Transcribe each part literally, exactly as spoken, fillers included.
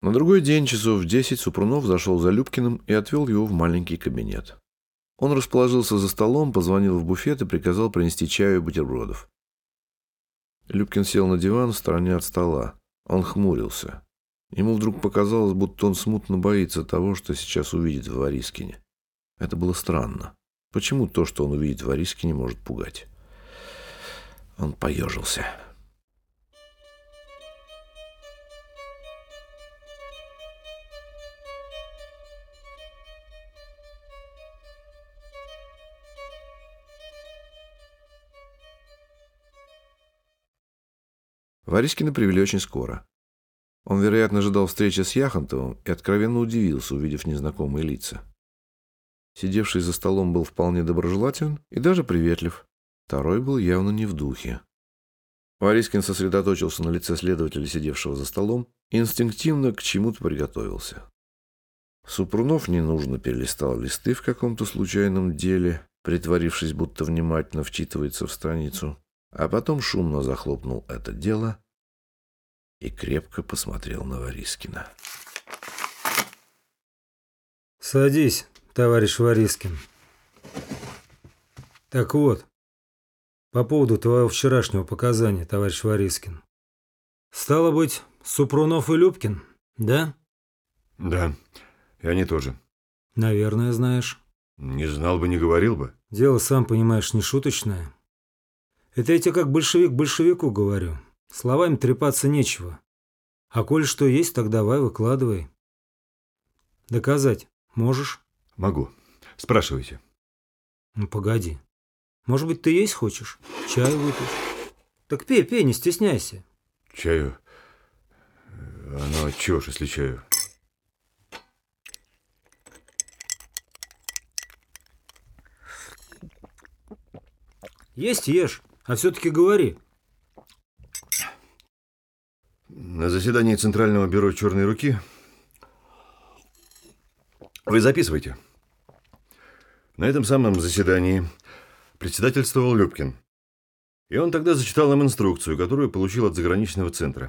На другой день, часов в десять, Супрунов зашел за Любкиным и отвел его в маленький кабинет. Он расположился за столом, позвонил в буфет и приказал принести чаю и бутербродов. Любкин сел на диван в стороне от стола. Он хмурился. Ему вдруг показалось, будто он смутно боится того, что сейчас увидит в Варискине. Это было странно. Почему то, что он увидит в Варискине, может пугать? Он поежился. Варискина привели очень скоро. Он, вероятно, ожидал встречи с Яхонтовым и откровенно удивился, увидев незнакомые лица. Сидевший за столом был вполне доброжелателен и даже приветлив. Второй был явно не в духе. Варискин сосредоточился на лице следователя, сидевшего за столом, и инстинктивно к чему-то приготовился. Супрунов ненужно перелистал листы в каком-то случайном деле, притворившись, будто внимательно вчитывается в страницу, а потом шумно захлопнул это дело и крепко посмотрел на Варискина. «Садись, товарищ Варискин. Так вот, по поводу твоего вчерашнего показания, товарищ Варискин. Стало быть, Супрунов и Любкин, да?» «Да, и они тоже». «Наверное, знаешь». «Не знал бы, не говорил бы». «Дело, сам понимаешь, не шуточное. Это я тебе как большевик большевику говорю. Словами трепаться нечего. А коль что есть, так давай, выкладывай. Доказать можешь?» «Могу. Спрашивайте». «Ну, погоди. Может быть, ты есть хочешь? Чаю выпьешь? Так пей, пей, не стесняйся». «Чаю? А ну, отчего ж, если чаю?» «Есть ешь, а все-таки говори». На заседании Центрального бюро «Черной руки» вы записывайте. На этом самом заседании председательствовал Любкин. И он тогда зачитал нам инструкцию, которую получил от заграничного центра.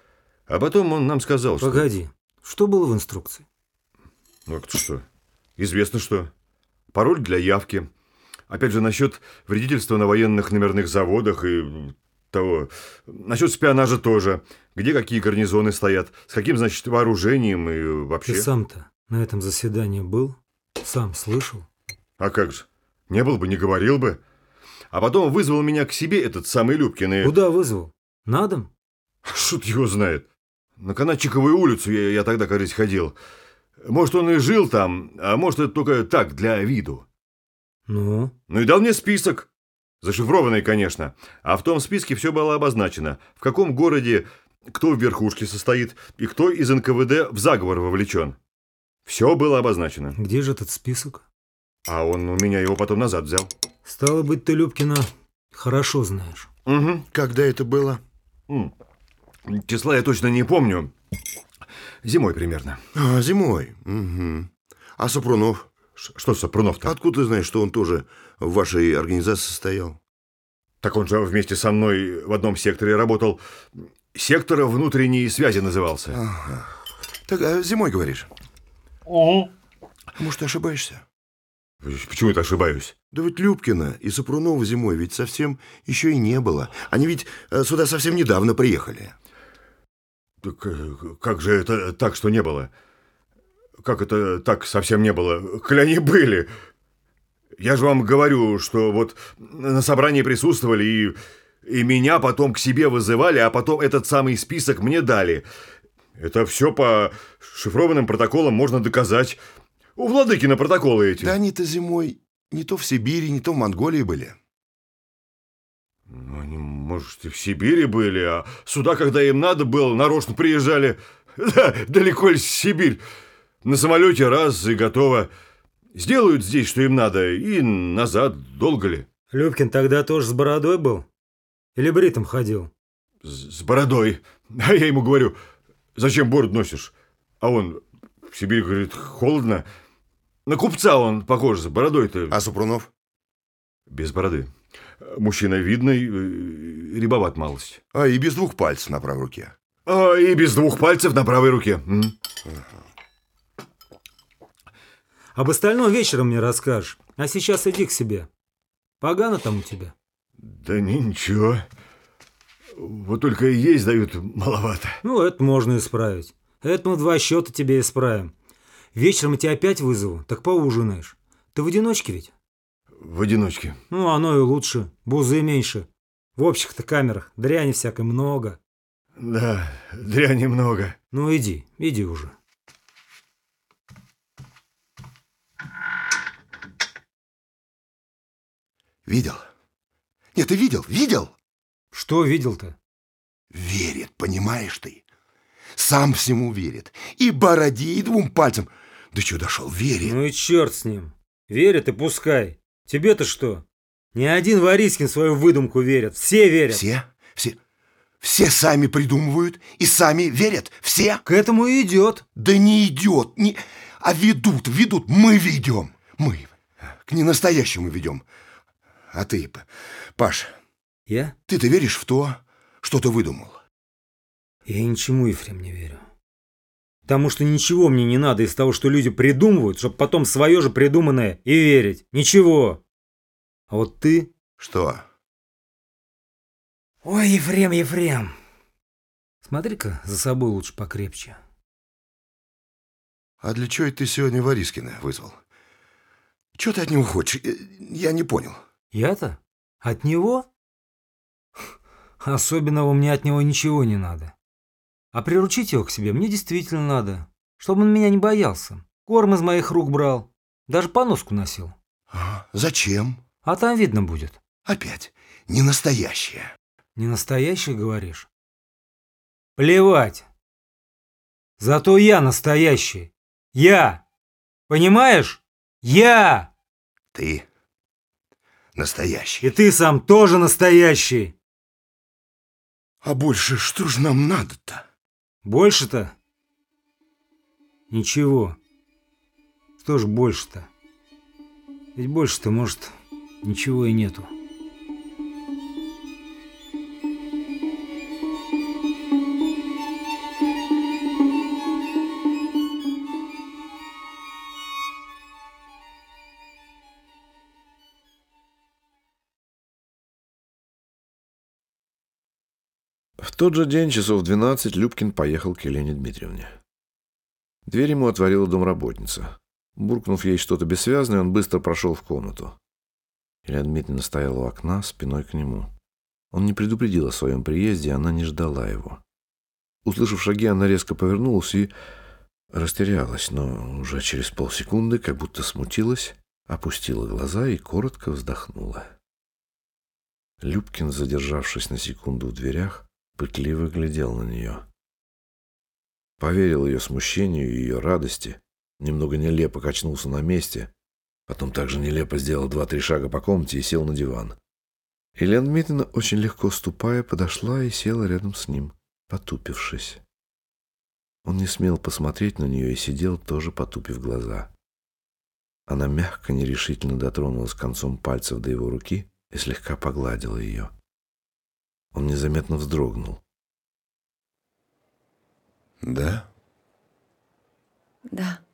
А потом он нам сказал, что... Погоди, что было в инструкции? Ну, как-то что? Известно что. Пароль для явки. Опять же, насчет вредительства на военных номерных заводах и того. Насчет шпионажа тоже. Где какие гарнизоны стоят, с каким, значит, вооружением и вообще. Ты сам-то на этом заседании был? Сам слышал? А как же? Не был бы, не говорил бы. А потом вызвал меня к себе этот самый Любкин и... Куда вызвал? На дом? Шут его знает. На Канатчиковую улицу я, я тогда, кажется, ходил. Может, он и жил там, а может, это только так, для виду. Ну? Ну и дал мне список. Зашифрованный, конечно. А в том списке все было обозначено. В каком городе кто в верхушке состоит и кто из эн ка вэ дэ в заговор вовлечен. Все было обозначено. Где же этот список? А он у меня его потом назад взял. Стало быть, ты Любкина хорошо знаешь. Угу. Когда это было? М. Числа я точно не помню. Зимой примерно. А, зимой. Угу. А Супрунов? Ш- что Супрунов-то? Откуда ты знаешь, что он тоже в вашей организации состоял? Так он же вместе со мной в одном секторе работал. Сектор внутренней связи назывался. Ага. Так, а зимой говоришь? Угу. Может, ты ошибаешься? Почему это ошибаюсь? Да ведь Любкина и Супрунова зимой ведь совсем еще и не было. Они ведь э, сюда совсем недавно приехали. Так э, как же это так, что не было? Как это так совсем не было? Коли они были. Я же вам говорю, что вот на собрании присутствовали и, и меня потом к себе вызывали, а потом этот самый список мне дали. Это все по шифрованным протоколам можно доказать. У Владыкина протоколы эти. Да они-то зимой не то в Сибири, не то в Монголии были. Ну, они, может, и в Сибири были, а сюда, когда им надо было, нарочно приезжали. Да, далеко ли Сибирь? На самолете раз и готово. Сделают здесь, что им надо, и назад долго ли? Любкин тогда тоже с бородой был? Или бритым ходил? С, с бородой. А я ему говорю, зачем бороду носишь? А он в Сибири говорит, холодно. На купца он похож, с бородой-то. А Супрунов? Без бороды. Мужчина видный, рябоват малость. А и без двух пальцев на правой руке. А, и без двух пальцев на правой руке. М. Об остальном вечером мне расскажешь. А сейчас иди к себе. Погано там у тебя? Да ничего. Вот только и есть дают маловато. Ну, это можно исправить. Это мы два счета тебе исправим. Вечером я тебя опять вызову, так поужинаешь. Ты в одиночке ведь? В одиночке. Ну, оно и лучше. Бузы меньше. В общих-то камерах дряни всякой много. Да, дряни много. Ну, иди, иди уже. Видел? Нет, ты видел? Видел? Что видел-то? Верит, понимаешь ты? Сам всему верит. И бороде, и двум пальцам. Да что дошел, верит. Ну и черт с ним. Верит и пускай. Тебе-то что? Ни один Варискин в свою выдумку верит. Все верят. Все? Все? Все сами придумывают и сами верят. Все? К этому и идет. Да не идет. Не... А ведут, ведут. Мы ведем. Мы. К ненастоящему ведем. А ты, Паш, Я? ты-то веришь в то, что ты выдумал? Я ничему, Ефрем, не верю. Потому что ничего мне не надо из того, что люди придумывают, чтобы потом свое же придуманное и верить. Ничего. А вот ты... Что? Ой, Ефрем, Ефрем. Смотри-ка за собой лучше покрепче. А для чего ты сегодня Варискина вызвал? Чего ты от него хочешь? Я не понял. Я-то? От него? Особенного мне от него ничего не надо. А приручить его к себе мне действительно надо, чтобы он меня не боялся. Корм из моих рук брал, даже поноску носил. А, зачем? А там видно будет. Опять, не настоящее. Не настоящий, говоришь? Плевать. Зато я настоящий. Я. Понимаешь? Я. Ты настоящий. И ты сам тоже настоящий. А больше что ж нам надо-то? Больше-то? Ничего. Что ж больше-то? Ведь больше-то, может, ничего и нету. В тот же день, часов в двенадцать, Любкин поехал к Елене Дмитриевне. Дверь ему отворила домработница. Буркнув ей что-то бессвязное, он быстро прошел в комнату. Елена Дмитриевна стояла у окна, спиной к нему. Он не предупредил о своем приезде, она не ждала его. Услышав шаги, она резко повернулась и растерялась, но уже через полсекунды, как будто смутилась, опустила глаза и коротко вздохнула. Любкин, задержавшись на секунду в дверях, пытливо глядел на нее. Поверил ее смущению и ее радости, немного нелепо качнулся на месте, потом также нелепо сделал два-три шага по комнате и сел на диван. Елена Дмитриевна, очень легко ступая, подошла и села рядом с ним, потупившись. Он не смел посмотреть на нее и сидел, тоже потупив глаза. Она мягко, нерешительно дотронулась концом пальцев до его руки и слегка погладила ее. Он незаметно вздрогнул. Да? Да.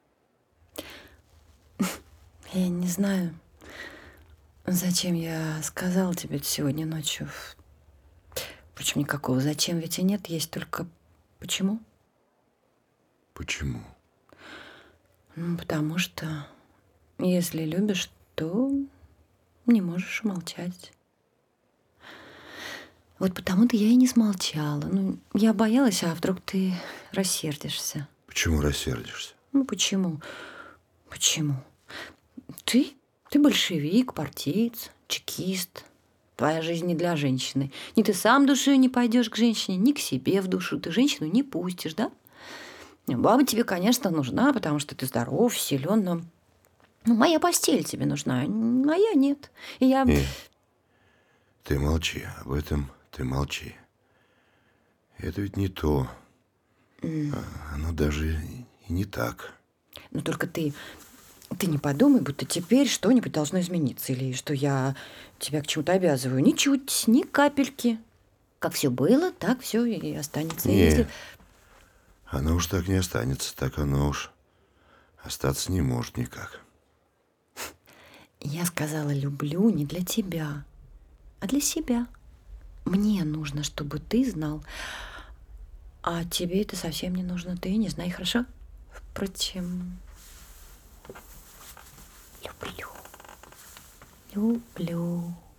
Я не знаю, зачем я сказала тебе это сегодня ночью. Впрочем, никакого зачем ведь и нет, есть только почему. Почему? Ну, потому что если любишь, то не можешь молчать. Вот потому-то я и не смолчала. Ну, я боялась, а вдруг ты рассердишься. Почему рассердишься? Ну, почему? Почему? Ты? Ты большевик, партиец, чекист. Твоя жизнь не для женщины. Ни ты сам душой не пойдешь к женщине, ни к себе в душу. Ты женщину не пустишь, да? Баба тебе, конечно, нужна, потому что ты здоров, силен, но... Ну, моя постель тебе нужна, а моя нет. И я... И ты молчи, об этом ты молчи. Это ведь не то. Mm. Оно даже и не так. Но только ты... Ты не подумай, будто теперь что-нибудь должно измениться, или что я тебя к чему-то обязываю. Ничуть, ни капельки. Как все было, так все и останется. Не, Если... оно уж так не останется, так оно уж остаться не может никак. Я сказала «люблю» не для тебя, а для себя. Мне нужно, чтобы ты знал, а тебе это совсем не нужно. Ты не знай, хорошо? Впрочем, люблю, люблю.